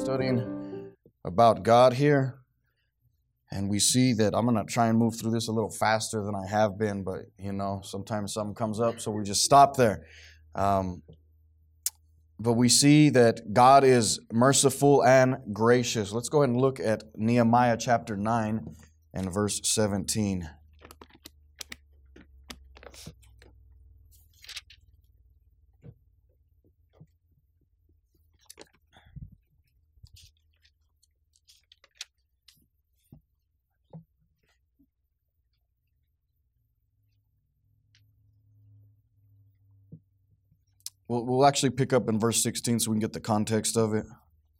studying about God here, and we see that I'm going to try and move through this a little faster than I have been, but sometimes something comes up, so we just stop there. But we see that God is merciful and gracious. Let's go ahead and look at Nehemiah chapter 9 and verse 17. We'll actually pick up in verse 16 so we can get the context of it.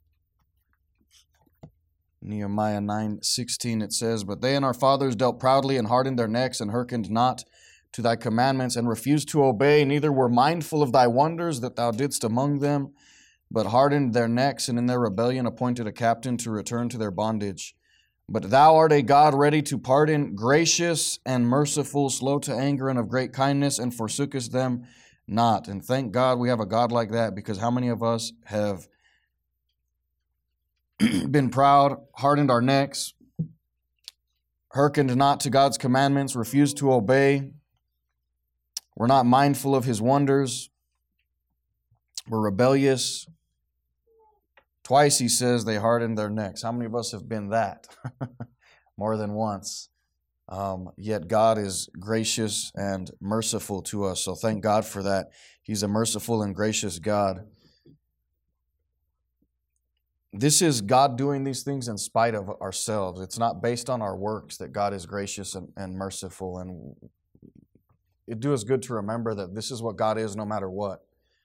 Nehemiah 9:16, it says, "But they and our fathers dealt proudly and hardened their necks and hearkened not to thy commandments and refused to obey, neither were mindful of thy wonders that thou didst among them, but hardened their necks and in their rebellion appointed a captain to return to their bondage. But thou art a God ready to pardon, gracious and merciful, slow to anger and of great kindness, and forsookest them not." And thank God we have a God like that, because how many of us have been proud, hardened our necks, hearkened not to God's commandments, refused to obey? We're not mindful of His wonders. We're rebellious. Twice He says they hardened their necks. How many of us have been that? More than once. Yet God is gracious and merciful to us. So thank God for that. He's a merciful and gracious God. This is God doing these things in spite of ourselves. It's not based on our works that God is gracious and merciful. And it do us good to remember that this is what God is no matter what.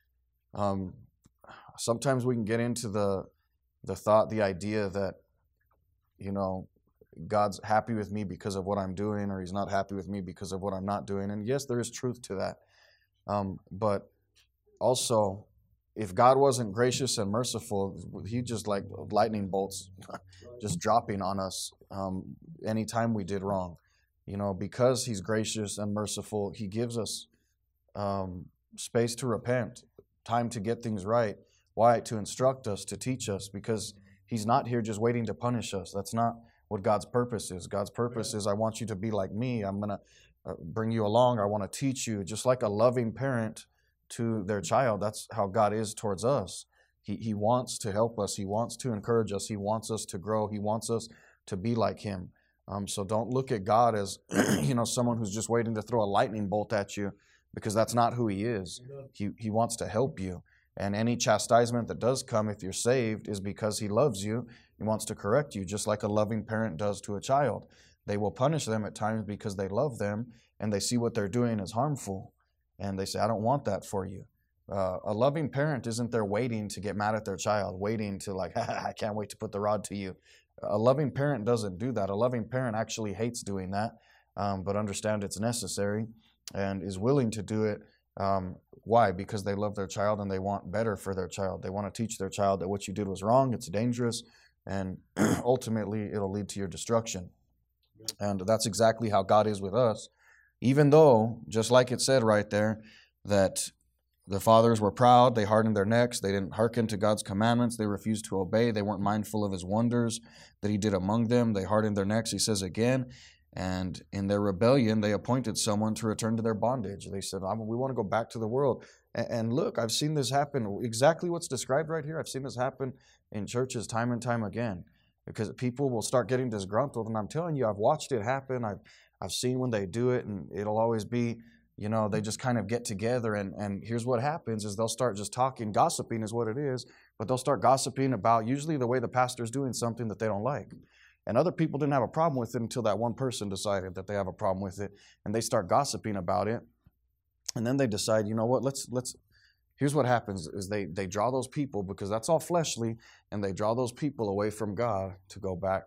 Sometimes we can get into the thought, the idea that, God's happy with me because of what I'm doing, or He's not happy with me because of what I'm not doing. And yes, there is truth to that. But also, if God wasn't gracious and merciful, He'd just like lightning bolts just dropping on us anytime we did wrong. Because He's gracious and merciful, He gives us space to repent, time to get things right. Why? To instruct us, to teach us, because He's not here just waiting to punish us. That's not what God's purpose is. God's purpose is, I want you to be like me. I'm going to bring you along. I want to teach you, just like a loving parent to their child. That's how God is towards us. He wants to help us. He wants to encourage us. He wants us to grow. He wants us to be like Him. So don't look at God as someone who's just waiting to throw a lightning bolt at you, because that's not who He is. He wants to help you. And any chastisement that does come, if you're saved, is because He loves you. He wants to correct you, just like a loving parent does to a child. They will punish them at times because they love them and they see what they're doing is harmful. And they say, I don't want that for you. A loving parent isn't there waiting to get mad at their child, waiting to I can't wait to put the rod to you. A loving parent doesn't do that. A loving parent actually hates doing that, but understand it's necessary and is willing to do it. Why? Because they love their child and they want better for their child. They want to teach their child that what you did was wrong, it's dangerous, and ultimately it'll lead to your destruction. And that's exactly how God is with us. Even though, just like it said right there, that the fathers were proud, they hardened their necks, they didn't hearken to God's commandments, they refused to obey, they weren't mindful of His wonders that He did among them, they hardened their necks, He says again, and in their rebellion, they appointed someone to return to their bondage. They said, we want to go back to the world. And look, I've seen this happen, exactly what's described right here. I've seen this happen in churches time and time again, because people will start getting disgruntled. And I'm telling you, I've watched it happen. I've seen when they do it, and it'll always be, they just kind of get together. And here's what happens is they'll start just talking, gossiping is what it is, but they'll start gossiping about usually the way the pastor's doing something that they don't like. And other people didn't have a problem with it until that one person decided that they have a problem with it, and they start gossiping about it. And then they decide, you know what, let's here's what happens is they draw those people, because that's all fleshly, and they draw those people away from God to go back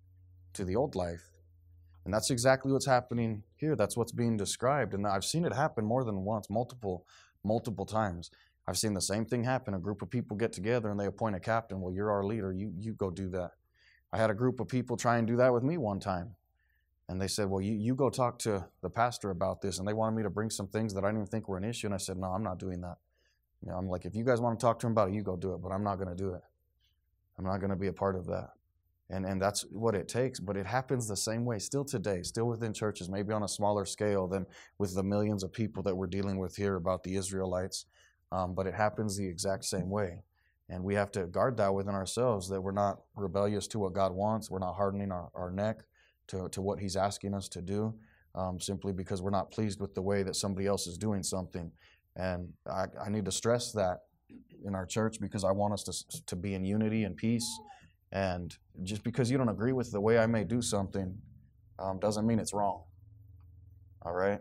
to the old life. And that's exactly what's happening here. That's what's being described. And I've seen it happen more than once, multiple times. I've seen the same thing happen. A group of people get together and they appoint a captain. Well, you're our leader. You go do that. I had a group of people try and do that with me one time. And they said, well, you go talk to the pastor about this. And they wanted me to bring some things that I didn't even think were an issue. And I said, no, I'm not doing that. I'm like, if you guys want to talk to him about it, you go do it. But I'm not going to do it. I'm not going to be a part of that. And that's what it takes. But it happens the same way still today, still within churches, maybe on a smaller scale than with the millions of people that we're dealing with here about the Israelites. But it happens the exact same way. And we have to guard that within ourselves, that we're not rebellious to what God wants. We're not hardening our neck to what He's asking us to do, simply because we're not pleased with the way that somebody else is doing something. And I need to stress that in our church, because I want us to be in unity and peace. And just because you don't agree with the way I may do something doesn't mean it's wrong. All right?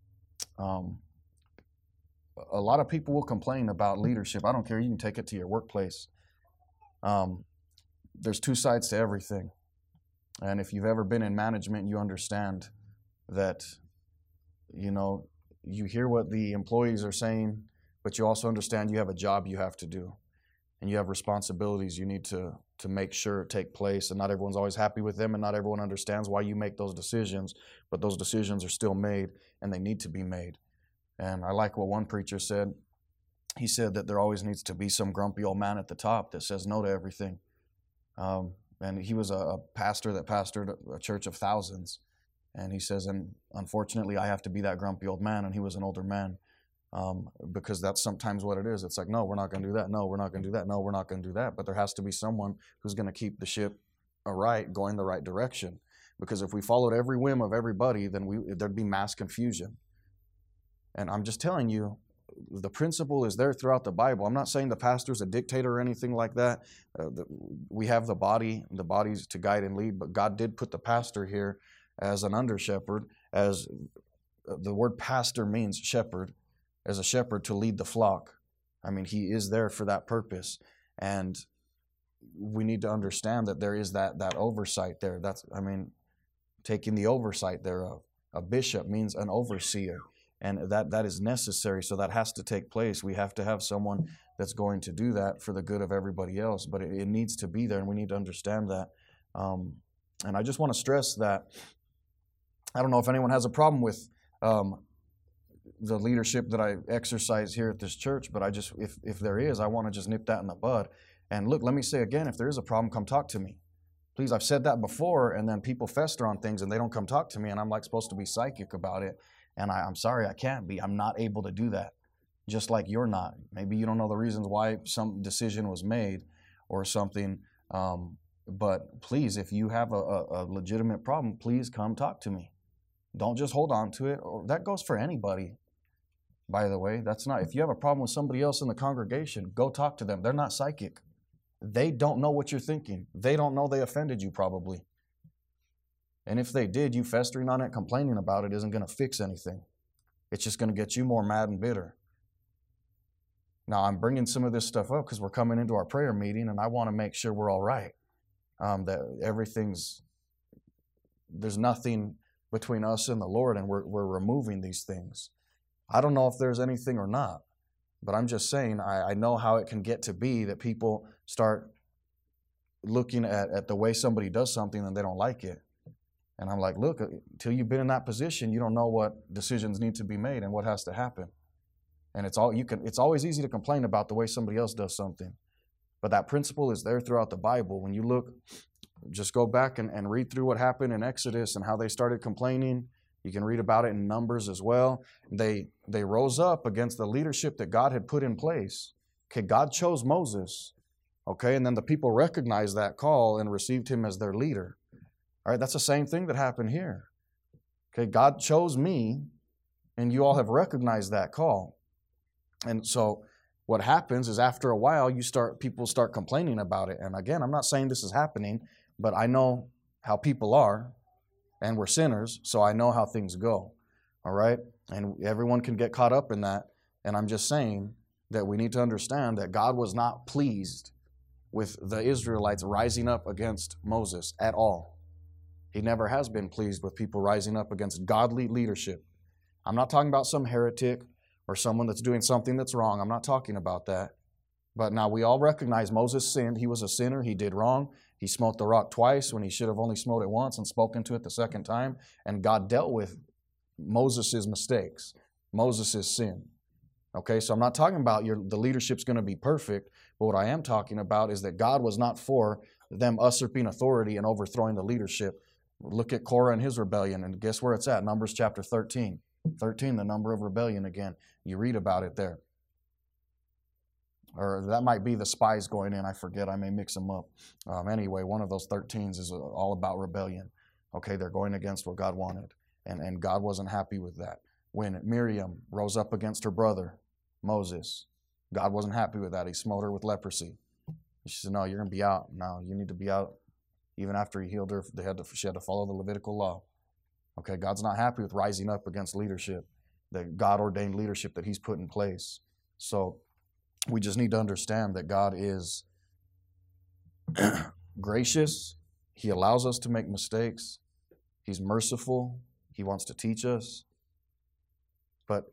A lot of people will complain about leadership. I don't care. You can take it to your workplace. There's two sides to everything. And if you've ever been in management, you understand that, you hear what the employees are saying, but you also understand you have a job you have to do. And you have responsibilities you need to make sure take place. And not everyone's always happy with them, and not everyone understands why you make those decisions. But those decisions are still made, and they need to be made. And I like what one preacher said. He said that there always needs to be some grumpy old man at the top that says no to everything. And he was a pastor that pastored a church of thousands. And he says, and unfortunately, I have to be that grumpy old man. And he was an older man, because that's sometimes what it is. It's like, no, we're not going to do that. No, we're not going to do that. No, we're not going to do that. But there has to be someone who's going to keep the ship going the right direction. Because if we followed every whim of everybody, then there'd be mass confusion. And I'm just telling you, the principle is there throughout the Bible. I'm not saying the pastor's a dictator or anything like that. We have the bodies to guide and lead, but God did put the pastor here as an under shepherd, as the word pastor means shepherd, as a shepherd to lead the flock. I mean, he is there for that purpose. And we need to understand that there is that oversight there. Taking the oversight thereof. A bishop means an overseer. And that is necessary, so that has to take place. We have to have someone that's going to do that for the good of everybody else, but it needs to be there, and we need to understand that. And I just want to stress that I don't know if anyone has a problem with the leadership that I exercise here at this church, but if there is, I want to just nip that in the bud. And look, let me say again, if there is a problem, come talk to me. Please, I've said that before, and then people fester on things, and they don't come talk to me, and I'm like supposed to be psychic about it. And I'm sorry, I can't be. I'm not able to do that, just like you're not. Maybe you don't know the reasons why some decision was made or something. But please, if you have a legitimate problem, please come talk to me. Don't just hold on to it. Or that goes for anybody, by the way. That's not, if you have a problem with somebody else in the congregation, go talk to them. They're not psychic. They don't know what you're thinking. They don't know they offended you probably. And if they did, you festering on it, complaining about it isn't going to fix anything. It's just going to get you more mad and bitter. Now, I'm bringing some of this stuff up because we're coming into our prayer meeting, and I want to make sure we're all right. That there's nothing between us and the Lord, and we're removing these things. I don't know if there's anything or not, but I'm just saying I know how it can get to be that people start looking at the way somebody does something and they don't like it. And I'm like, look, until you've been in that position, you don't know what decisions need to be made and what has to happen. And it's always easy to complain about the way somebody else does something. But that principle is there throughout the Bible. When you look, just go back and read through what happened in Exodus and how they started complaining. You can read about it in Numbers as well. They rose up against the leadership that God had put in place. Okay, God chose Moses. Okay, and then the people recognized that call and received him as their leader. All right, that's the same thing that happened here. Okay, God chose me, and you all have recognized that call. And so what happens is after a while, people start complaining about it. And again, I'm not saying this is happening, but I know how people are, and we're sinners, so I know how things go. All right? And everyone can get caught up in that. And I'm just saying that we need to understand that God was not pleased with the Israelites rising up against Moses at all. He never has been pleased with people rising up against godly leadership. I'm not talking about some heretic or someone that's doing something that's wrong. I'm not talking about that. But now we all recognize Moses sinned. He was a sinner. He did wrong. He smote the rock twice when he should have only smote it once and spoken to it the second time. And God dealt with Moses' mistakes, Moses' sin. Okay, so I'm not talking about the leadership's going to be perfect, but what I am talking about is that God was not for them usurping authority and overthrowing the leadership. Look at Korah and his rebellion, and guess where it's at? Numbers chapter 13. 13, the number of rebellion again. You read about it there. Or that might be the spies going in. I forget. I may mix them up. Anyway, one of those 13s is all about rebellion. Okay, they're going against what God wanted. And God wasn't happy with that. When Miriam rose up against her brother, Moses, God wasn't happy with that. He smote her with leprosy. She said, no, you're going to be out. No, you need to be out. Even after he healed her, she had to follow the Levitical law. Okay, God's not happy with rising up against leadership, the God-ordained leadership that he's put in place. So we just need to understand that God is gracious. He allows us to make mistakes. He's merciful. He wants to teach us. But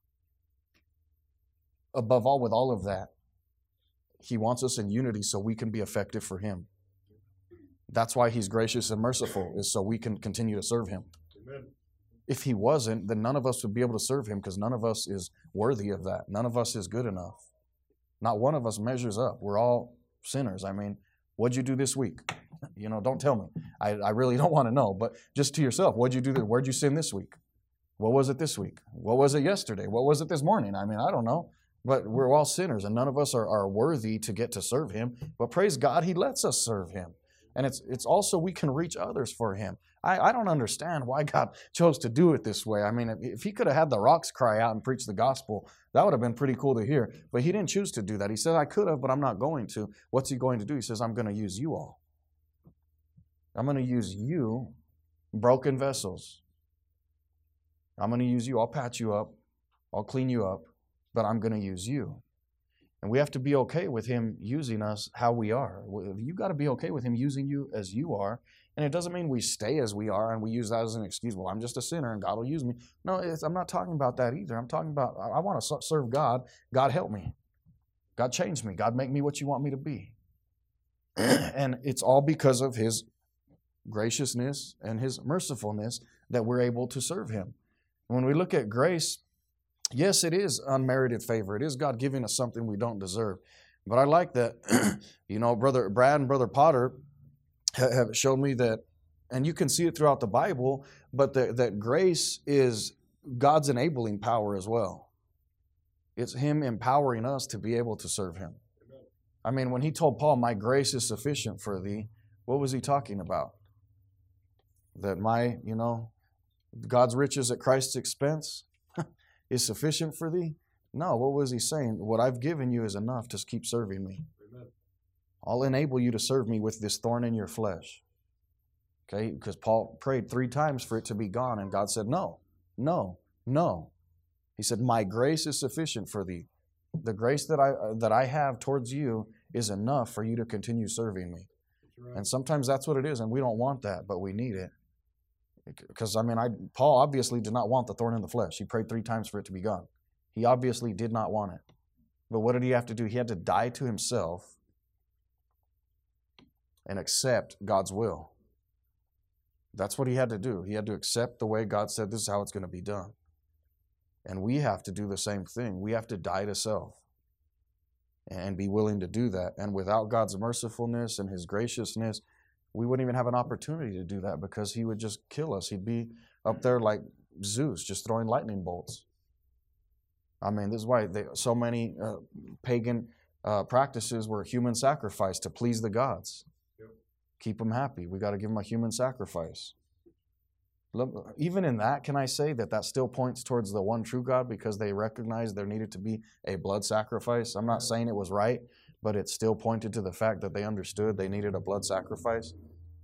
above all, with all of that, he wants us in unity so we can be effective for him. That's why he's gracious and merciful, is so we can continue to serve him. Amen. If he wasn't, then none of us would be able to serve him, because none of us is worthy of that. None of us is good enough. Not one of us measures up. We're all sinners. I mean, what'd you do this week? Don't tell me. I really don't want to know. But just to yourself, what'd you do? Where'd you sin this week? What was it this week? What was it yesterday? What was it this morning? I mean, I don't know. But we're all sinners, and none of us are worthy to get to serve him. But praise God, he lets us serve him. And it's also we can reach others for him. I don't understand why God chose to do it this way. I mean, if he could have had the rocks cry out and preach the gospel, that would have been pretty cool to hear. But he didn't choose to do that. He said, I could have, but I'm not going to. What's he going to do? He says, I'm going to use you all. I'm going to use you, broken vessels. I'm going to use you. I'll patch you up. I'll clean you up. But I'm going to use you. And we have to be okay with him using us how we are. You've got to be okay with him using you as you are. And it doesn't mean we stay as we are and we use that as an excuse. Well, I'm just a sinner and God will use me. No, I'm not talking about that either. I'm talking about I want to serve God. God help me. God change me. God make me what you want me to be. And it's all because of his graciousness and his mercifulness that we're able to serve him. When we look at grace, yes, it is unmerited favor. It is God giving us something we don't deserve. But I like that, Brother Brad and Brother Potter have shown me that, and you can see it throughout the Bible, but that grace is God's enabling power as well. It's him empowering us to be able to serve him. I mean, when he told Paul, my grace is sufficient for thee, what was he talking about? That God's riches at Christ's expense is sufficient for thee? No, what was he saying? What I've given you is enough to keep serving me. Amen. I'll enable you to serve me with this thorn in your flesh. Okay, because Paul prayed 3 times for it to be gone, and God said, no, no, no. He said, my grace is sufficient for thee. The grace that I have towards you is enough for you to continue serving me. Right. And sometimes that's what it is, and we don't want that, but we need it. Because, Paul obviously did not want the thorn in the flesh. He prayed 3 times for it to be gone. He obviously did not want it. But what did he have to do? He had to die to himself and accept God's will. That's what he had to do. He had to accept the way God said this is how it's going to be done. And we have to do the same thing. We have to die to self and be willing to do that. And without God's mercifulness and his graciousness, we wouldn't even have an opportunity to do that, because he would just kill us. He'd be up there like Zeus, just throwing lightning bolts. This is why so many pagan practices were human sacrifice to please the gods. Yep. Keep them happy. We got to give them a human sacrifice. Even in that, can I say that still points towards the one true God, because they recognized there needed to be a blood sacrifice? I'm not saying it was right, but it still pointed to the fact that they understood they needed a blood sacrifice.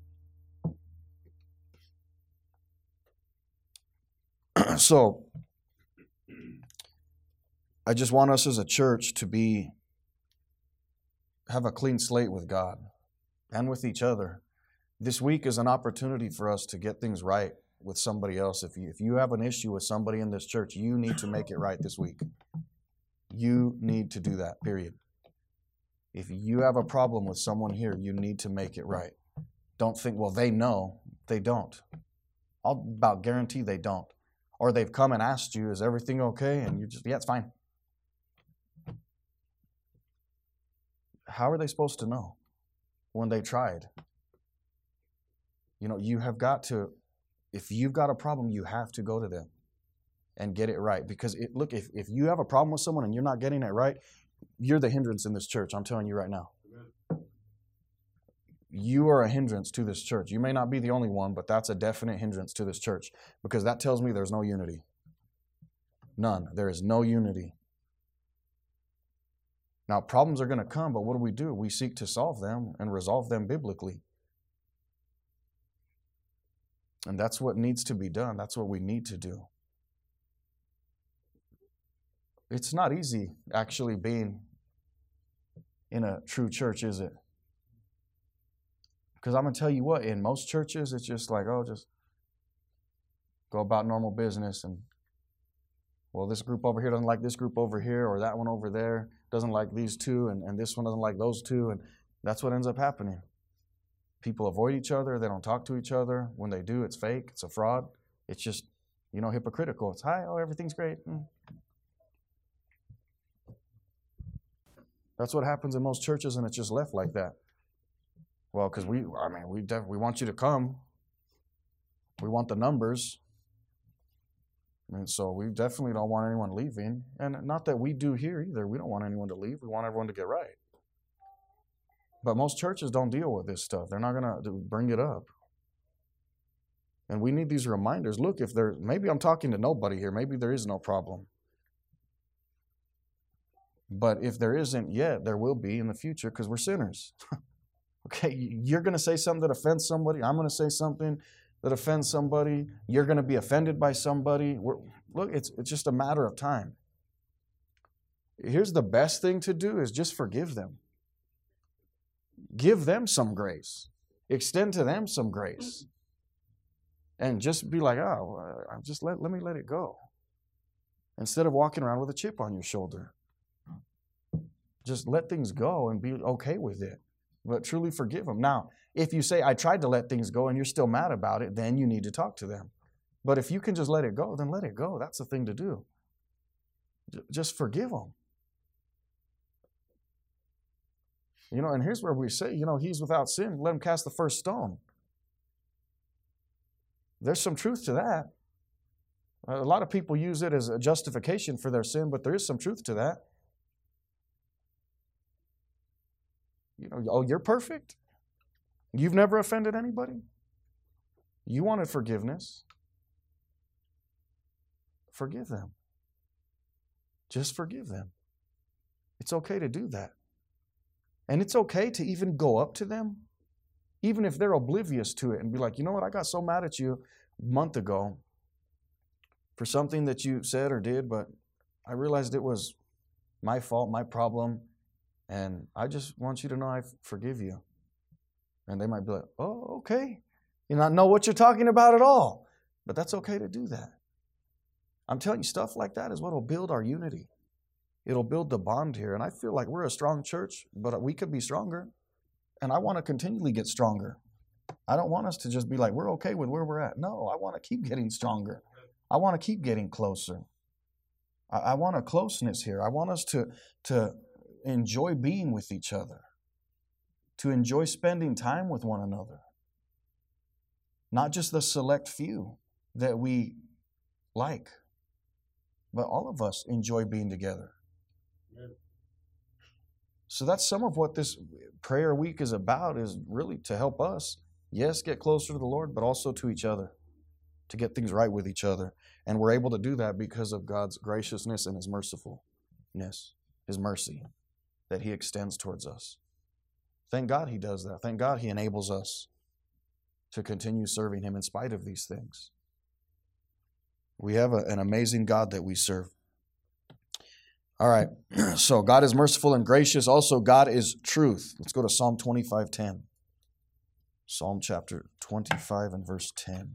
So, I just want us as a church to have a clean slate with God and with each other. This week is an opportunity for us to get things right with somebody else. If you have an issue with somebody in this church, you need to make it right this week. You need to do that, period. If you have a problem with someone here, you need to make it right. Don't think, well, they know. They don't. I'll about guarantee they don't. Or they've come and asked you, is everything okay? And you just, yeah, it's fine. how are they supposed to know when they tried? You have got to, if you've got a problem, you have to go to them and get it right. Because look, if you have a problem with someone and you're not getting it right, you're the hindrance in this church. I'm telling you right now. You are a hindrance to this church. You may not be the only one, but that's a definite hindrance to this church, because that tells me there's no unity. None. There is no unity. Now, problems are going to come, but what do? We seek to solve them and resolve them biblically. And that's what needs to be done. That's what we need to do. It's not easy actually being in a true church, is it? Because I'm going to tell you what, in most churches, it's just like, just go about normal business. And, well, this group over here doesn't like this group over here, or that one over there doesn't like these two, and this one doesn't like those two. And that's what ends up happening. People avoid each other. They don't talk to each other. When they do, it's fake. It's a fraud. It's just, hypocritical. It's, hi, everything's great. That's what happens in most churches, and it's just left like that. Well, because we want you to come. We want the numbers. And so we definitely don't want anyone leaving. And not that we do here either. We don't want anyone to leave. We want everyone to get right. But most churches don't deal with this stuff. They're not going to bring it up. And we need these reminders. Look, maybe I'm talking to nobody here. Maybe there is no problem. But if there isn't yet, there will be in the future, because we're sinners. Okay, you're going to say something that offends somebody. I'm going to say something that offends somebody. You're going to be offended by somebody. Look, it's just a matter of time. Here's the best thing to do is just forgive them. Give them some grace. Extend to them some grace. And just be like, just let me let it go. Instead of walking around with a chip on your shoulder. Just let things go and be okay with it. But truly forgive them. Now, if you say, I tried to let things go and you're still mad about it, then you need to talk to them. But if you can just let it go, then let it go. That's the thing to do. Just forgive them. And here's where we say, he's without sin. Let him cast the first stone. There's some truth to that. A lot of people use it as a justification for their sin, but there is some truth to that. You're perfect? You've never offended anybody? You wanted forgiveness. Forgive them. Just forgive them. It's okay to do that. And it's okay to even go up to them, even if they're oblivious to it, and be like, you know what, I got so mad at you a month ago for something that you said or did, but I realized it was my fault, my problem, and I just want you to know I forgive you. And they might be like, oh, okay. You not know what you're talking about at all. But that's okay to do that. I'm telling you, stuff like that is what will build our unity. It'll build the bond here. And I feel like we're a strong church, but we could be stronger. And I want to continually get stronger. I don't want us to just be like, we're okay with where we're at. No, I want to keep getting stronger. I want to keep getting closer. I want a closeness here. I want us to enjoy being with each other, to enjoy spending time with one another. Not just the select few that we like, but all of us enjoy being together. Amen. So that's some of what this prayer week is about, is really to help us, yes, get closer to the Lord, but also to each other, to get things right with each other. And we're able to do that because of God's graciousness and His mercifulness, His mercy that He extends towards us. Thank God He does that. Thank God He enables us to continue serving Him in spite of these things. We have an amazing God that we serve. All right, so God is merciful and gracious. Also, God is truth. Let's go to Psalm 25:10. Psalm chapter 25 and verse 10.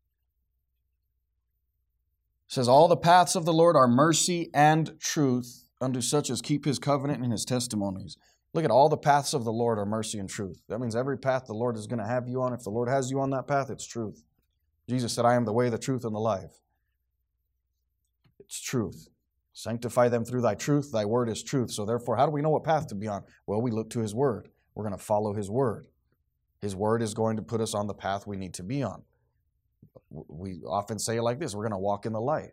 It says, all the paths of the Lord are mercy and truth unto such as keep his covenant and his testimonies. Look at all the paths of the Lord are mercy and truth. That means every path the Lord is going to have you on, if the Lord has you on that path, it's truth. Jesus said, I am the way, the truth, and the life. It's truth. Sanctify them through thy truth. Thy word is truth. So therefore, how do we know what path to be on? Well, we look to his word. We're going to follow his word. His word is going to put us on the path we need to be on. We often say it like this, we're going to walk in the light.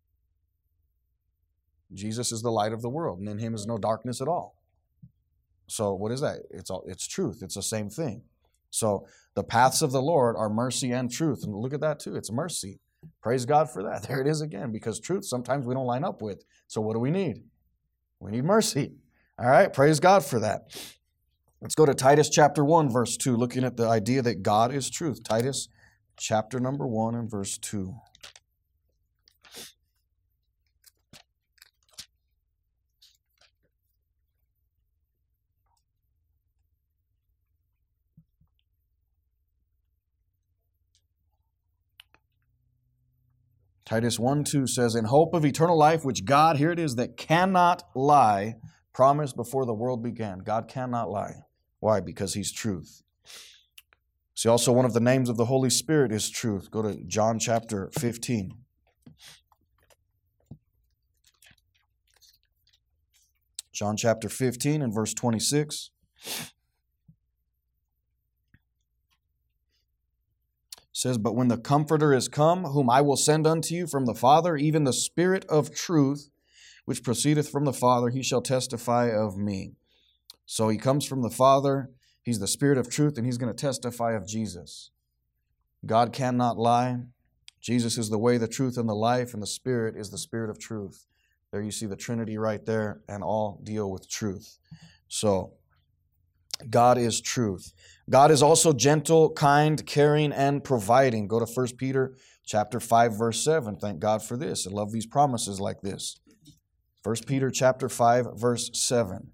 Jesus is the light of the world, and in him is no darkness at all. So what is that? It's truth. It's the same thing. So the paths of the Lord are mercy and truth. And look at that too. It's mercy. Praise God for that. There it is again, because truth sometimes we don't line up with. So what do we need? We need mercy. All right. Praise God for that. Let's go to Titus chapter 1, verse 2, looking at the idea that God is truth. Titus chapter number 1 and verse 2. Titus 1:2 says, in hope of eternal life, which God, here it is, that cannot lie, promised before the world began. God cannot lie. Why? Because he's truth. See, also one of the names of the Holy Spirit is truth. Go to John chapter 15. John chapter 15 and verse 26. Says, but when the Comforter is come, whom I will send unto you from the Father, even the Spirit of truth, which proceedeth from the Father, he shall testify of me. So he comes from the Father, he's the Spirit of truth, and he's going to testify of Jesus. God cannot lie. Jesus is the way, the truth, and the life, and the Spirit is the Spirit of truth. There you see the Trinity right there, and all deal with truth. So, God is truth. God is also gentle, kind, caring, and providing. Go to 1 Peter chapter 5, verse 7. Thank God for this. I love these promises like this. 1 Peter chapter 5, verse 7.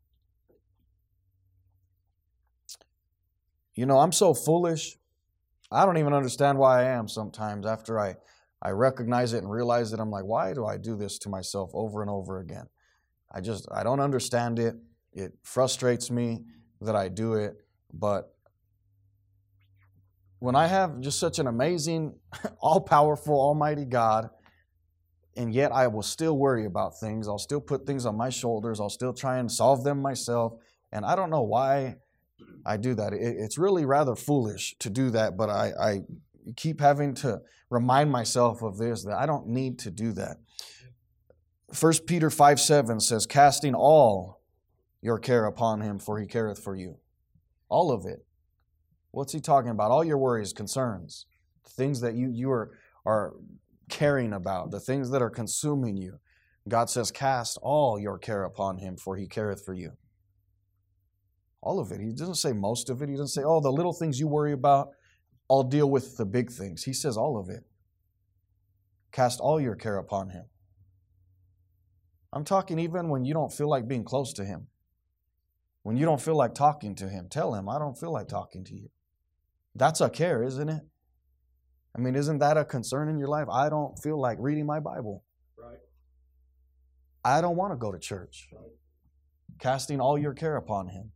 You know, I'm so foolish. I don't even understand why I am sometimes. After I recognize it and realize it, I'm like, why do I do this to myself over and over again? I don't understand it. It frustrates me that I do it. But when I have just such an amazing, all-powerful, almighty God, and yet I will still worry about things, I'll still put things on my shoulders, I'll still try and solve them myself, and I don't know why I do that. It's really rather foolish to do that, but I keep having to remind myself of this, that I don't need to do that. 1 Peter 5:7 says, casting all your care upon him, for he careth for you. All of it. What's he talking about? All your worries, concerns, things that you are caring about, the things that are consuming you. God says, cast all your care upon him, for he careth for you. All of it. He doesn't say most of it. He doesn't say, oh, the little things you worry about, I'll deal with the big things. He says all of it. Cast all your care upon him. I'm talking even when you don't feel like being close to him. When you don't feel like talking to him, tell him, I don't feel like talking to you. That's a care, isn't it? I mean, isn't that a concern in your life? I don't feel like reading my Bible. Right. I don't want to go to church. Right. Casting all your care upon him.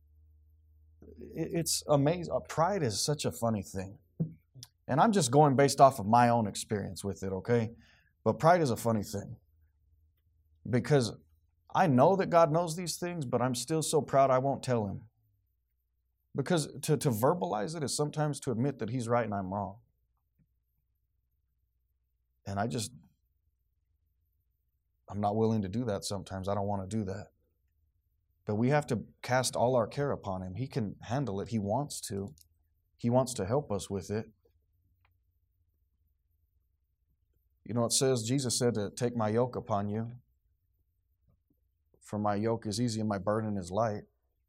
It's amazing. Pride is such a funny thing. And I'm just going based off of my own experience with it, okay? But pride is a funny thing. Because I know that God knows these things, but I'm still so proud I won't tell him. Because to verbalize it is sometimes to admit that he's right and I'm wrong. And I'm not willing to do that sometimes. I don't want to do that. But we have to cast all our care upon him. He can handle it. He wants to. He wants to help us with it. You know, it says, Jesus said to take my yoke upon you. For my yoke is easy and my burden is light.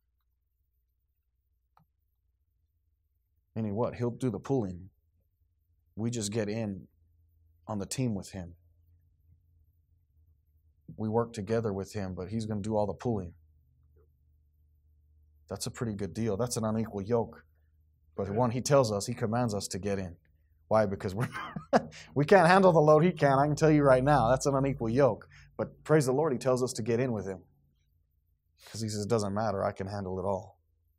Meaning what? He'll do the pulling. We just get in on the team with him. We work together with him, but he's going to do all the pulling. That's a pretty good deal. That's an unequal yoke. But one, he tells us, he commands us to get in. Why? Because we can't handle the load he can. I can tell you right now, that's an unequal yoke. But praise the Lord, he tells us to get in with him. Because he says, it doesn't matter, I can handle it all.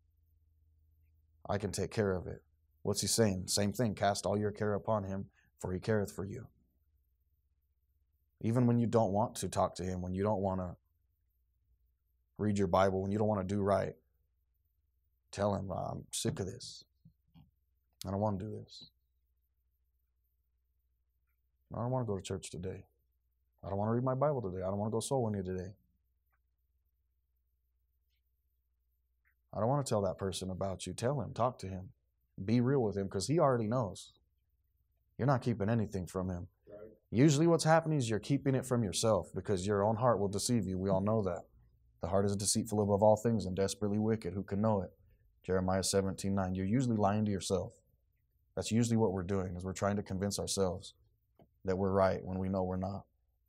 I can take care of it. What's he saying? Same thing, cast all your care upon him, for he careth for you. Even when you don't want to talk to him, when you don't want to read your Bible, when you don't want to do right, tell him, I'm sick of this. I don't want to do this. I don't want to go to church today. I don't want to read my Bible today. I don't want to go soul winning today. I don't want to tell that person about you. Tell him, talk to him. Be real with him, because he already knows. You're not keeping anything from him. Right. Usually what's happening is you're keeping it from yourself, because your own heart will deceive you. We all know that. The heart is deceitful above all things and desperately wicked. Who can know it? Jeremiah 17:9. You're usually lying to yourself. That's usually what we're doing, is we're trying to convince ourselves that we're right when we know we're not.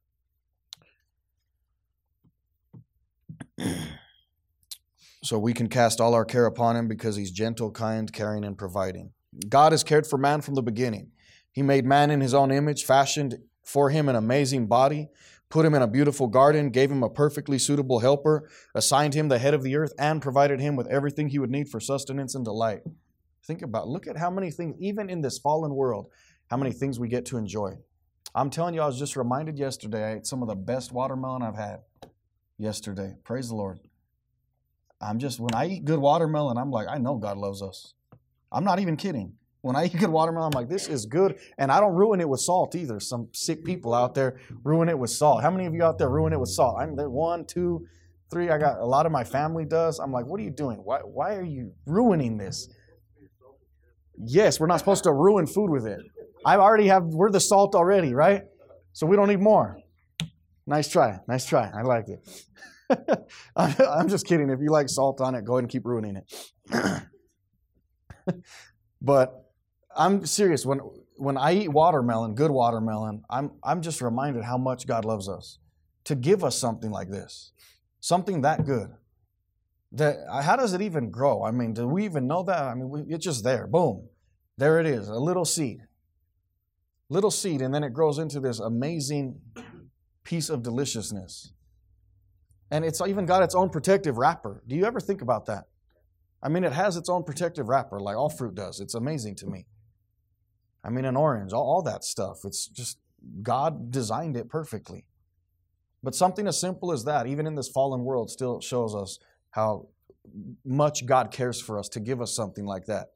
So we can cast all our care upon him because he's gentle, kind, caring, and providing. God has cared for man from the beginning. He made man in his own image, fashioned for him an amazing body, put him in a beautiful garden, gave him a perfectly suitable helper, assigned him the head of the earth, and provided him with everything he would need for sustenance and delight. Look at how many things, even in this fallen world, how many things we get to enjoy. I'm telling you, I was just reminded yesterday, I ate some of the best watermelon I've had yesterday. Praise the Lord. When I eat good watermelon, I'm like, I know God loves us. I'm not even kidding. When I eat good watermelon, I'm like, this is good. And I don't ruin it with salt either. Some sick people out there ruin it with salt. How many of you out there ruin it with salt? I'm there, 1, 2, 3. I got a lot of my family does. I'm like, what are you doing? Why are you ruining this? Yes, we're not supposed to ruin food with it. We're the salt already, right? So we don't need more. Nice try. I like it. I'm just kidding. If you like salt on it, go ahead and keep ruining it. But I'm serious. When I eat watermelon, good watermelon, I'm just reminded how much God loves us to give us something like this, something that good. How does it even grow? I mean, do we even know that? I mean, it's just there. Boom. There it is, a little seed. And then it grows into this amazing piece of deliciousness. And it's even got its own protective wrapper. Do you ever think about that? I mean, it has its own protective wrapper, like all fruit does. It's amazing to me. I mean, an orange, all that stuff. It's just, God designed it perfectly. But something as simple as that, even in this fallen world, still shows us how much God cares for us to give us something like that.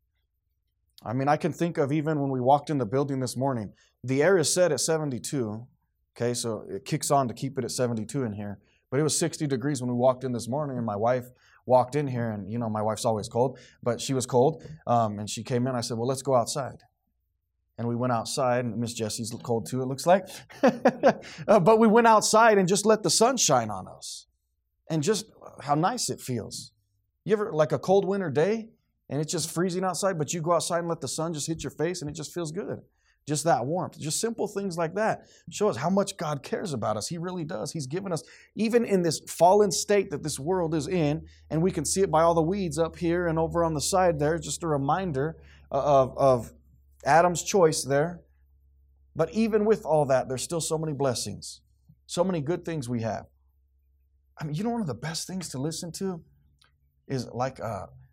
I mean, I can think of even when we walked in the building this morning, the air is set at 72. Okay, so it kicks on to keep it at 72 in here. But it was 60 degrees when we walked in this morning, and my wife walked in here, and, my wife's always cold, but she was cold, and she came in. I said, well, let's go outside. And we went outside, and Miss Jessie's cold too, it looks like. But we went outside and just let the sun shine on us. And just how nice it feels. You ever, like a cold winter day, and it's just freezing outside, but you go outside and let the sun just hit your face, and it just feels good. Just that warmth. Just simple things like that show us how much God cares about us. He really does. He's given us, even in this fallen state that this world is in, and we can see it by all the weeds up here and over on the side there, just a reminder of Adam's choice there. But even with all that, there's still so many blessings, so many good things we have. I mean, one of the best things to listen to is like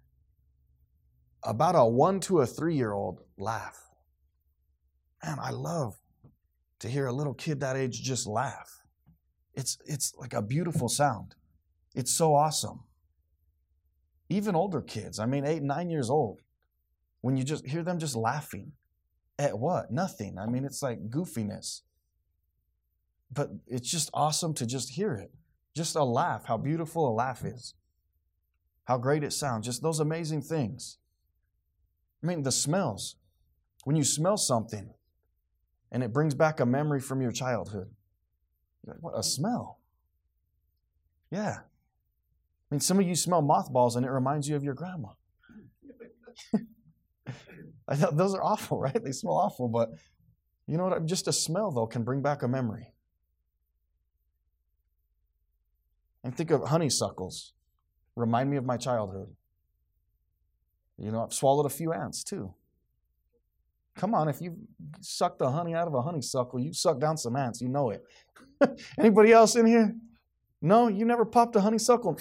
about a 1 to a 3-year-old laugh. Man, I love to hear a little kid that age just laugh. It's like a beautiful sound. It's so awesome. Even older kids, 8, 9 years old, when you just hear them just laughing at what? Nothing. It's like goofiness. But it's just awesome to just hear it. Just a laugh, how beautiful a laugh is. How great it sounds. Just those amazing things. The smells. When you smell something, and it brings back a memory from your childhood. You're like, what, a smell? Yeah. Some of you smell mothballs and it reminds you of your grandma. I thought those are awful, right? They smell awful, but you know what? Just a smell, though, can bring back a memory. And think of honeysuckles. Remind me of my childhood. I've swallowed a few ants, too. Come on, if you suck the honey out of a honeysuckle, you suck down some ants. You know it. Anybody else in here? No, you never popped a honeysuckle.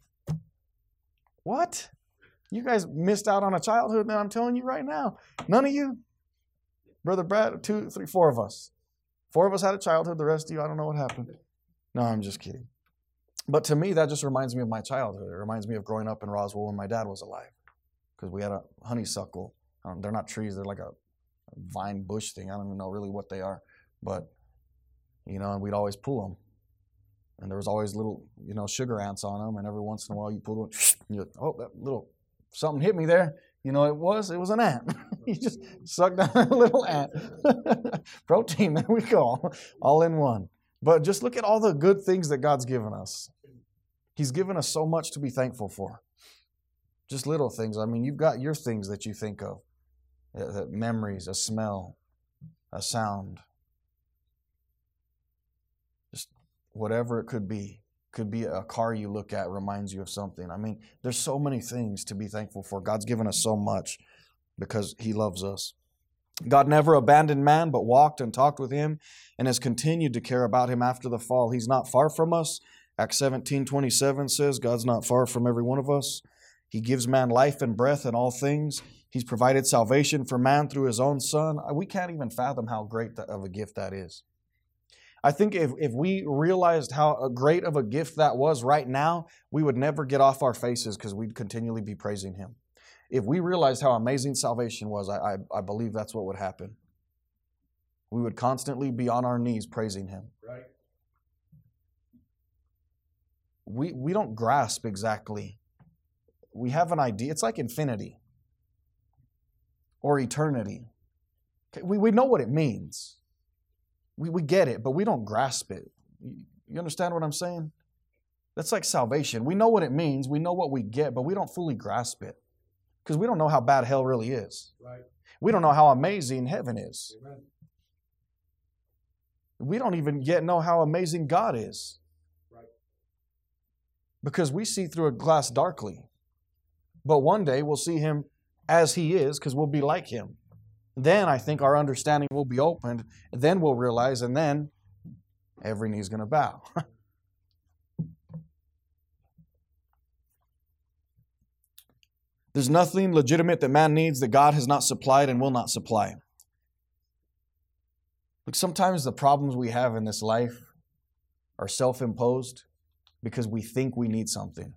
What? You guys missed out on a childhood that I'm telling you right now. None of you? Brother Brad, 2, 3, 4 of us. 4 of us had a childhood. The rest of you, I don't know what happened. No, I'm just kidding. But to me, that just reminds me of my childhood. It reminds me of growing up in Roswell when my dad was alive. Because we had a honeysuckle. They're not trees. They're like a vine bush thing. I don't even know really what they are. But, and we'd always pull them. And there was always little, sugar ants on them. And every once in a while you pull one, that little something hit me there. It was an ant. You just sucked down a little ant. Protein, there we go. All in one. But just look at all the good things that God's given us. He's given us so much to be thankful for. Just little things. I mean, you've got your things that you think of. Memories, a smell, a sound. Just whatever it could be. Could be a car you look at reminds you of something. I mean, there's so many things to be thankful for. God's given us so much because He loves us. God never abandoned man, but walked and talked with him and has continued to care about him after the fall. He's not far from us. Acts 17:27 says God's not far from every one of us. He gives man life and breath in all things. He's provided salvation for man through His own Son. We can't even fathom how great of a gift that is. I think if we realized how great of a gift that was right now, we would never get off our faces because we'd continually be praising Him. If we realized how amazing salvation was, I believe that's what would happen. We would constantly be on our knees praising Him. Right. We don't grasp exactly. We have an idea. It's like infinity or eternity. We know what it means. We get it, but we don't grasp it. You understand what I'm saying? That's like salvation. We know what it means. We know what we get, but we don't fully grasp it. Because we don't know how bad hell really is. Right. We don't know how amazing heaven is. Amen. We don't even yet know how amazing God is. Right. Because we see through a glass darkly. But one day we'll see Him as He is because we'll be like Him. Then I think our understanding will be opened. Then we'll realize, and then every knee's going to bow. There's nothing legitimate that man needs that God has not supplied and will not supply. Look, sometimes the problems we have in this life are self-imposed because we think we need something.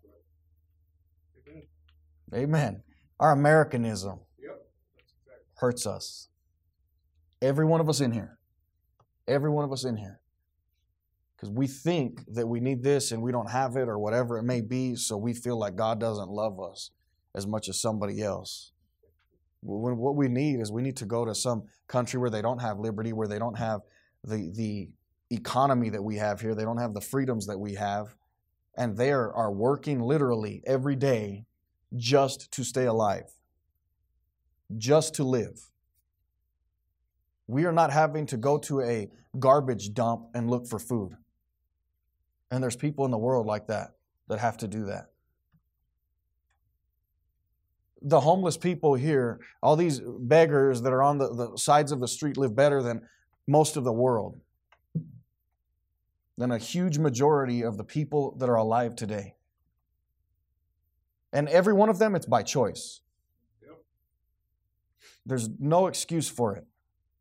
Amen. Our Americanism hurts us. Every one of us in here. Every one of us in here. Because we think that we need this and we don't have it or whatever it may be, so we feel like God doesn't love us as much as somebody else. What we need is we need to go to some country where they don't have liberty, where they don't have the economy that we have here. They don't have the freedoms that we have. And they are working literally every day just to stay alive. Just to live. We are not having to go to a garbage dump and look for food. And there's people in the world like that have to do that. The homeless people here, all these beggars that are on the sides of the street live better than most of the world. Than a huge majority of the people that are alive today. And every one of them, it's by choice. There's no excuse for it.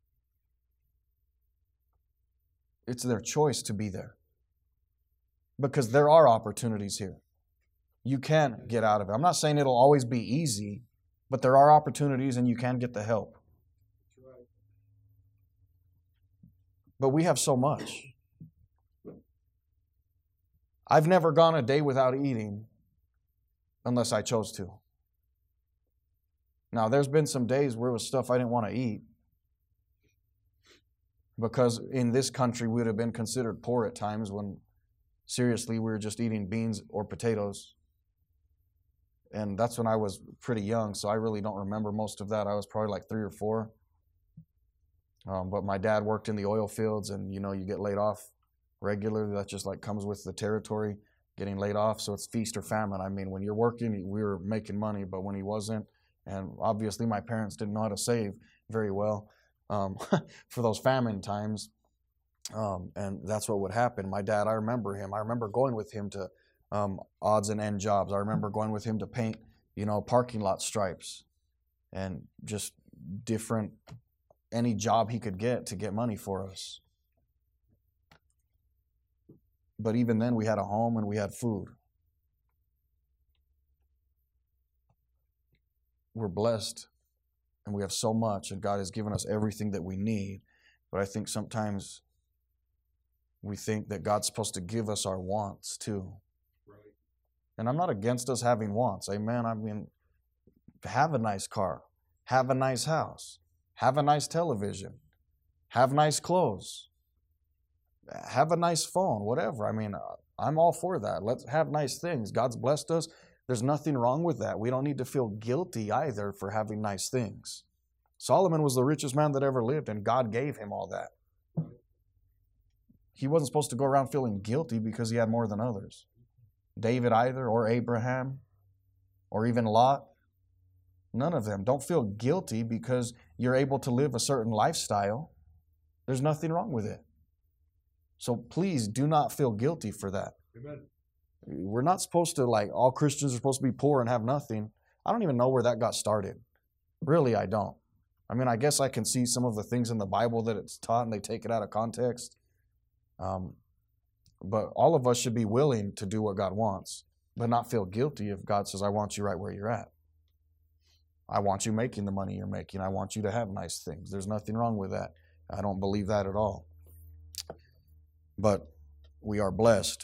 It's their choice to be there. Because there are opportunities here. You can get out of it. I'm not saying it'll always be easy, but there are opportunities and you can get the help. But we have so much. I've never gone a day without eating unless I chose to. Now, there's been some days where it was stuff I didn't want to eat because in this country we would have been considered poor at times when seriously we were just eating beans or potatoes. And that's when I was pretty young, so I really don't remember most of that. I was probably like 3 or 4. But my dad worked in the oil fields, and you get laid off regularly. That just like comes with the territory, getting laid off. So it's feast or famine. I mean, when you're working, we were making money, but when he wasn't, and obviously my parents didn't know how to save, very well for those famine times. And that's what would happen. My dad, I remember him. I remember going with him to odds and end jobs. I remember going with him to paint, parking lot stripes and just different, any job he could get to get money for us. But even then, we had a home and we had food. We're blessed and we have so much, and God has given us everything that we need. But I think sometimes we think that God's supposed to give us our wants too. Right. And I'm not against us having wants. Amen. I mean, have a nice car, have a nice house, have a nice television, have nice clothes, have a nice phone, whatever. I mean, I'm all for that. Let's have nice things. God's blessed us. There's nothing wrong with that. We don't need to feel guilty either for having nice things. Solomon was the richest man that ever lived, and God gave him all that. He wasn't supposed to go around feeling guilty because he had more than others. David either, or Abraham, or even Lot. None of them. Don't feel guilty because you're able to live a certain lifestyle. There's nothing wrong with it. So please do not feel guilty for that. Amen. We're not supposed to, all Christians are supposed to be poor and have nothing. I don't even know where that got started. Really, I don't. I mean, I guess I can see some of the things in the Bible that it's taught and they take it out of context. But all of us should be willing to do what God wants, but not feel guilty if God says, I want you right where you're at. I want you making the money you're making. I want you to have nice things. There's nothing wrong with that. I don't believe that at all. But we are blessed.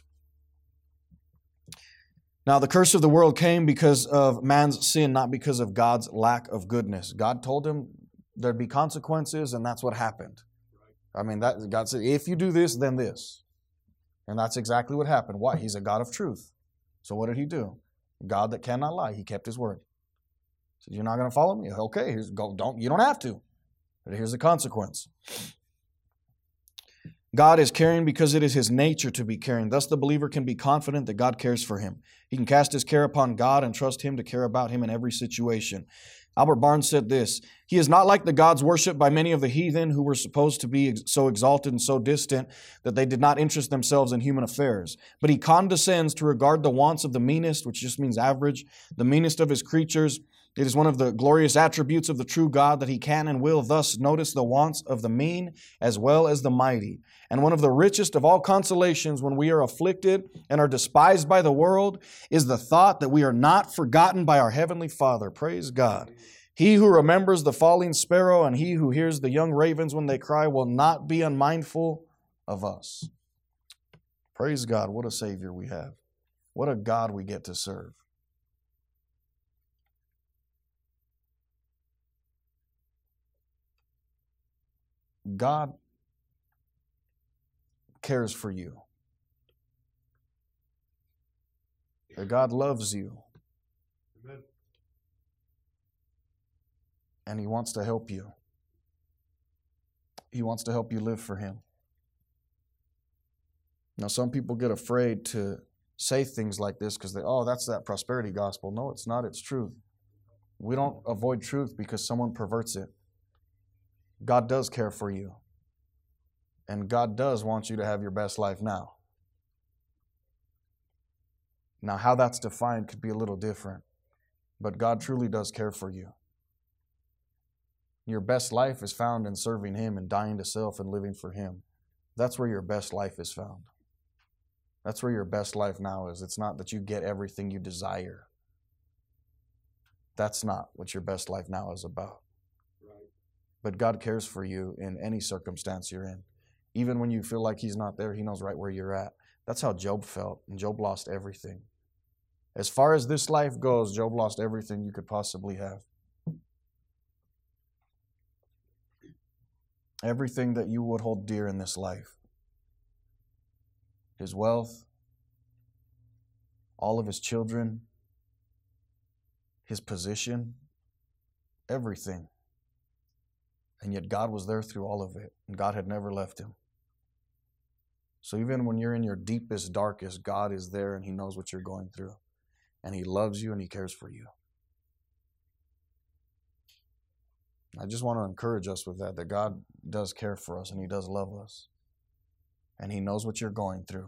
Now, the curse of the world came because of man's sin, not because of God's lack of goodness. God told him there'd be consequences, and that's what happened. I mean, God said, if you do this, then this. And that's exactly what happened. Why? He's a God of truth. So what did he do? God that cannot lie. He kept his word. He said, you're not going to follow me? Okay, you don't have to. But here's the consequence. God is caring because it is his nature to be caring. Thus the believer can be confident that God cares for him. He can cast his care upon God and trust him to care about him in every situation. Albert Barnes said this, he is not like the gods worshipped by many of the heathen who were supposed to be so exalted and so distant that they did not interest themselves in human affairs. But he condescends to regard the wants of the meanest, which just means average, the meanest of his creatures. It is one of the glorious attributes of the true God that he can and will thus notice the wants of the mean as well as the mighty. And one of the richest of all consolations when we are afflicted and are despised by the world is the thought that we are not forgotten by our Heavenly Father. Praise God. He who remembers the falling sparrow and he who hears the young ravens when they cry will not be unmindful of us. Praise God. What a Savior we have. What a God we get to serve. God cares for you. God loves you. Amen. And he wants to help you. He wants to help you live for him. Now, some people get afraid to say things like this because that's that prosperity gospel. No, it's not. It's truth. We don't avoid truth because someone perverts it. God does care for you. And God does want you to have your best life now. Now, how that's defined could be a little different. But God truly does care for you. Your best life is found in serving him and dying to self and living for him. That's where your best life is found. That's where your best life now is. It's not that you get everything you desire. That's not what your best life now is about. But God cares for you in any circumstance you're in. Even when you feel like he's not there, he knows right where you're at. That's how Job felt, and Job lost everything. As far as this life goes, Job lost everything you could possibly have. Everything that you would hold dear in this life. His wealth, all of his children, his position, everything. And yet God was there through all of it, and God had never left him. So even when you're in your deepest, darkest, God is there and he knows what you're going through. And he loves you and he cares for you. I just want to encourage us with that God does care for us and He does love us. And He knows what you're going through.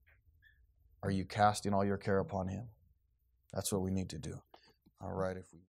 Are you casting all your care upon Him? That's what we need to do. All right, if we